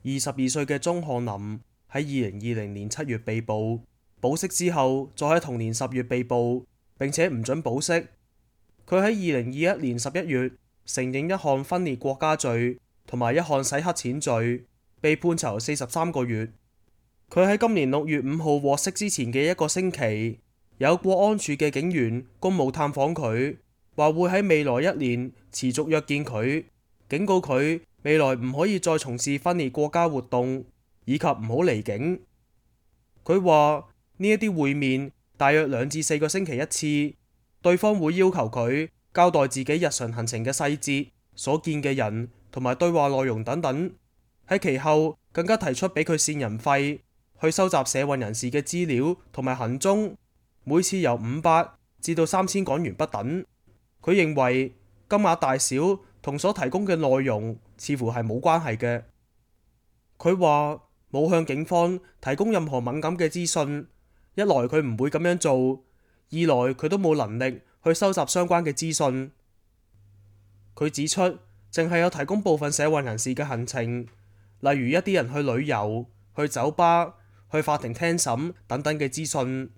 22歲嘅鐘漢林喺2020年7月被捕，保釋之後再喺同年10月被捕，並且唔准保釋。佢喺2021年11月承認一項分裂國家罪同埋一項洗黑錢罪，被判囚43個月。佢喺今年6月5號獲釋之前嘅一個星期，有國安處嘅警員公務探訪佢，話會喺未來1年持續約見佢，警告佢未來唔可以再從事分裂國家活動，以及唔好離境。佢話呢一啲會面大約2至4個星期一次，對方會要求佢交代自己日常行程嘅細節、所見嘅人同埋對話內容等等。喺其後更加提出俾佢線人費，去收集社運人士嘅資料同埋行蹤，每次由500至到3000港元不等。佢認為金額大小同所提供嘅內容似乎係冇關係嘅。佢話冇向警方提供任何敏感嘅資訊，一來佢唔會咁樣做，二來佢都冇能力去收集相關嘅資訊。佢指出，淨係有提供部分社運人士嘅行程，例如一啲人去旅遊、去酒吧、去法庭聽審等等嘅資訊。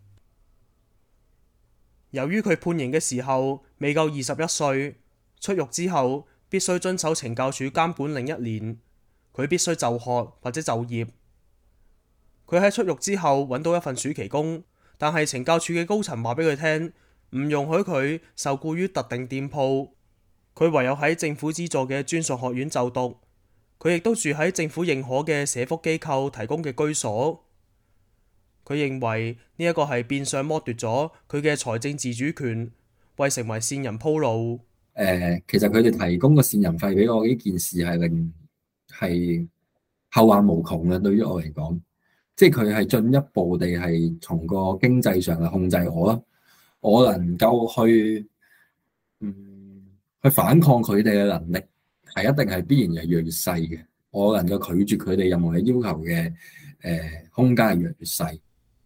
由於佢判刑嘅時候未夠21歲，出獄之後必須遵守懲教署監管令1年，佢必須就學或者就業。佢喺出獄之後揾到一份暑期工，但係懲教署嘅高層話俾佢聽，唔容許佢受雇於特定店鋪，佢唯有喺政府資助嘅專屬學院就讀。佢亦都住喺政府認可嘅社福機構提供嘅居所。佢認為呢一個係變相剝奪咗佢嘅財政自主權，為成為線人鋪路。 其實佢哋提供個線人費俾我呢件事係後患無窮嘅，對於我嚟講，即係佢係進一步地係從個經濟上嚟控制我啦。我能夠去反抗佢哋嘅能力係一定係必然係越嚟越細嘅。我能夠拒絕佢哋任何嘅要求嘅空間係越嚟越細。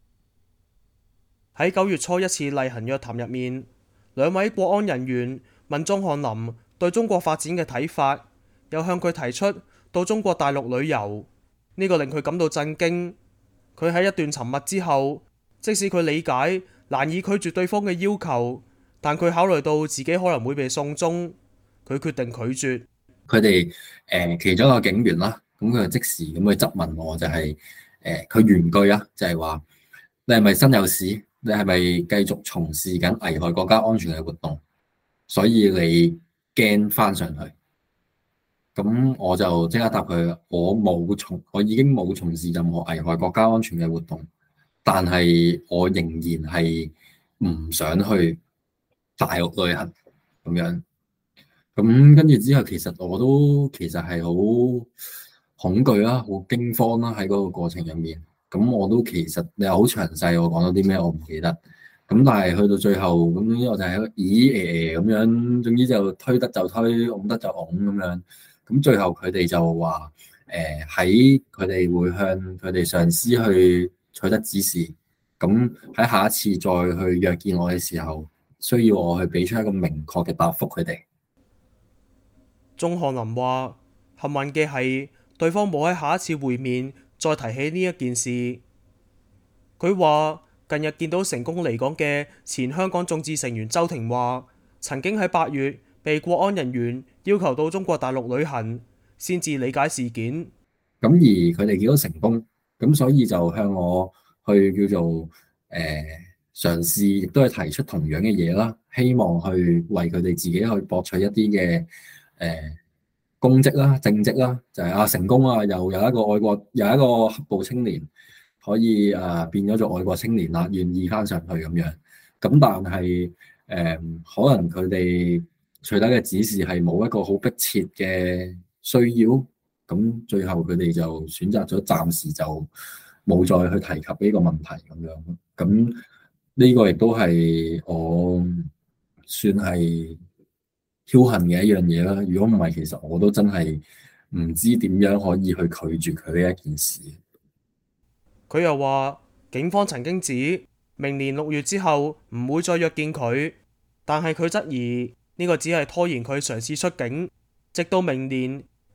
喺9月初一次例行約談入面，兩位國安人員問鐘漢林對中國發展嘅睇法，又向佢提出到中國大陸旅遊，呢個令佢感到震驚。佢喺一段沉默之後，即使佢理解難以拒絕對方嘅要求，但佢考慮到自己可能會被送中，佢決定拒絕。 佢哋其中一個警員啦，咁佢就即時咁去質問我，就係佢原句啊，就係話你係咪身有屎？你係咪繼續從事緊危害國家安全嘅活動？所以你驚翻上去？咁我就即刻答佢，我已經冇從事任何危害國家安全嘅活動，但係我仍然係唔想去大陸旅行咁樣。咁跟住之後，其實係好恐懼啦，好驚慌啦，喺嗰個過程入面。咁我都其實你好詳細，我講咗啲咩我唔記得。咁但係去到最後，咁我就係咦咁樣，總之就推得就推，拱得就拱咁樣。咁最後佢哋就話喺佢哋會向佢哋上司去取得指示。咁喺下一次再去約見我嘅時候，需要我去俾出一個明確嘅答覆佢哋。 鐘漢林話：幸運嘅係對方冇喺下一次會面再提起呢一件事。佢話近日見到成功離港嘅前香港眾志成員周庭華，曾經喺8月被國安人員要求到中國大陸旅行，先至理解事件。 咁而佢哋見到成功，咁所以就向我去叫做嘗試，亦都係提出同樣嘅嘢啦，希望去為佢哋自己去博取一啲嘅公職啦、政績啦，就係成功啊，又有一個愛國，有一個黑暴青年可以變咗做愛國青年啦，願意翻上去咁樣。咁但係可能佢哋取得嘅指示係冇一個好迫切嘅需要，咁最後佢哋就選擇咗暫時就冇再去提及呢個問題咁樣。咁呢個亦都係我算係僥倖嘅一樣嘢啦。如果唔係，其實我都真係唔知點樣可以去拒絕佢呢一件事。 佢又話，警方曾經指明年6月之後唔會再約見佢，但係佢質疑呢個只係拖延佢嘗試出境，直到明年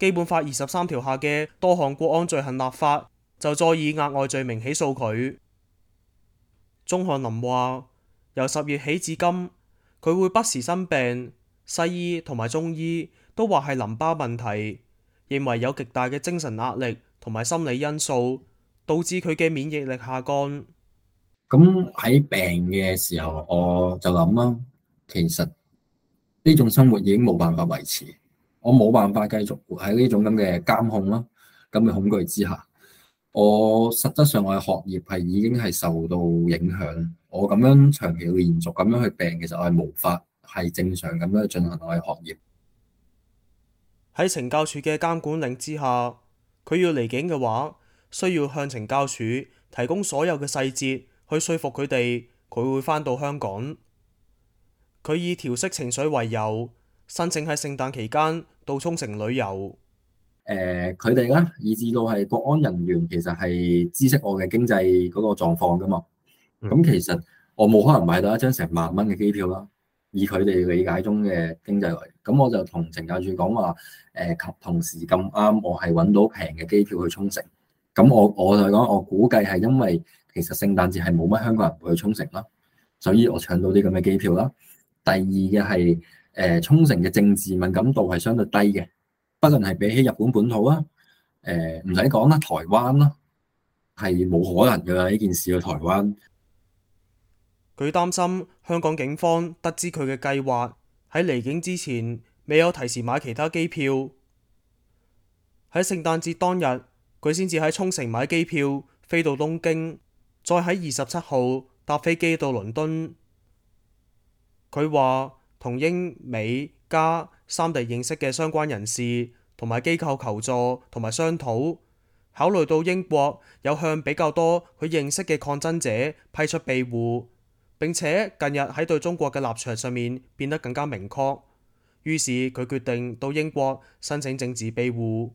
基本法23條下嘅多項國安罪行立法，就再以額外罪名起訴佢。鐘漢林話：由10月起至今，佢會不時生病，西醫同埋中醫都話係淋巴問題，認為有極大嘅精神壓力同埋心理因素，導致佢嘅免疫力下降。 咁喺病嘅時候，我就諗啦，其實呢種生活已經冇辦法維持，我冇辦法繼續活喺呢種咁嘅監控啦，咁嘅恐懼之下。我實質上我嘅學業係已經係受到影響，我咁樣長期連續咁樣去病，其實我係無法係正常咁樣去進行我嘅學業。 喺懲教署嘅監管令之下，佢要離境嘅話，需要向懲教署提供所有嘅細節，去說服佢哋佢會返到香港。佢以調適情緒為由，申請喺聖誕期間到沖繩旅遊。 佢哋咧，以至到係國安人員，其實係知悉我嘅經濟嗰個狀況噶嘛。咁其實我冇可能買到一張成萬蚊嘅機票啦。以佢哋理解中嘅經濟嚟，咁我就同懲教署講話，同時咁啱，我係揾到平嘅機票去沖繩。咁我就講，我估計係因為其實聖誕節係冇乜香港人會去沖繩啦，所以我搶到啲咁嘅機票啦。第二嘅係沖繩嘅政治敏感度係相對低嘅。不論係比起日本本土啦，唔使講啦，台灣啦，係冇可能㗎啦呢件事去台灣。 佢擔心香港警方得知佢嘅計劃，喺離境之前未有提前買其他機票。喺聖誕節當日，佢先至喺沖繩買機票飛到東京，再喺27號搭飛機到倫敦。佢話同英美加三地認識嘅相關人士同埋機構求助同埋商討，考慮到英國有向比較多佢認識嘅抗爭者批出庇護，並且近日喺對中國嘅立場上面變得更加明確，於是佢決定到英國申請政治庇護。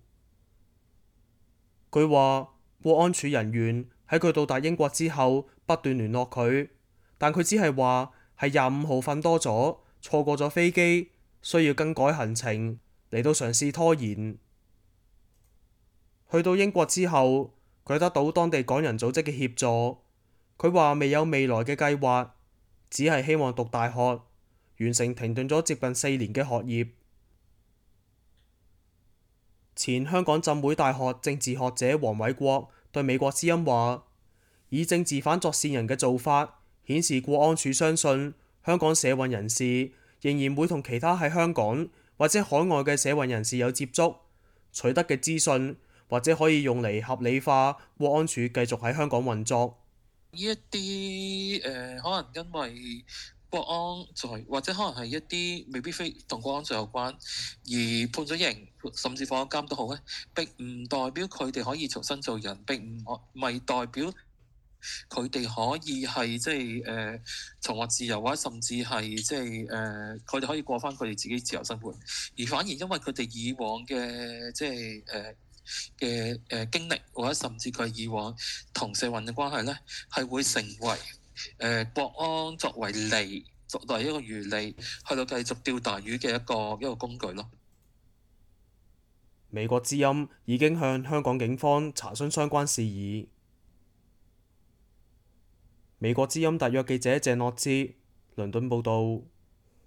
佢話國安處人員喺佢到達英國之後不斷聯絡佢，但佢只係話係25號瞓多咗，錯過咗飛機，需要更改行程，嚟到嘗試拖延。去到英國之後，佢得到當地港人組織嘅協助。佢話未有未來嘅計劃，只係希望讀大學，完成停頓咗接近4年嘅學業。前香港浸會大學政治學者黃偉國對美國之音話：以政治犯作線人嘅做法，顯示國安處相信香港社運人士仍然會同其他喺香港或者海外嘅社運人士有接觸，取得嘅資訊或者可以用嚟合理化國安處繼續喺香港運作。 呢一啲可能因為國安罪，或者可能係一啲未必非同國安罪有關，而判咗刑，甚至放咗監都好咧，並唔代表佢哋可以重新做人，並唔係代表佢哋可以係即係重獲自由，或者甚至係即係佢哋可以過翻佢哋自己自由生活，而反而因為佢哋以往嘅即係嘅經歷，或者甚至佢以往同社運嘅關係咧，係會成為國安作為利，作為一個漁利，去到繼續釣大魚嘅一個工具咯。 美國之音已經向香港警方查詢相關事宜。美國之音特約記者鄭諾之，倫敦報導。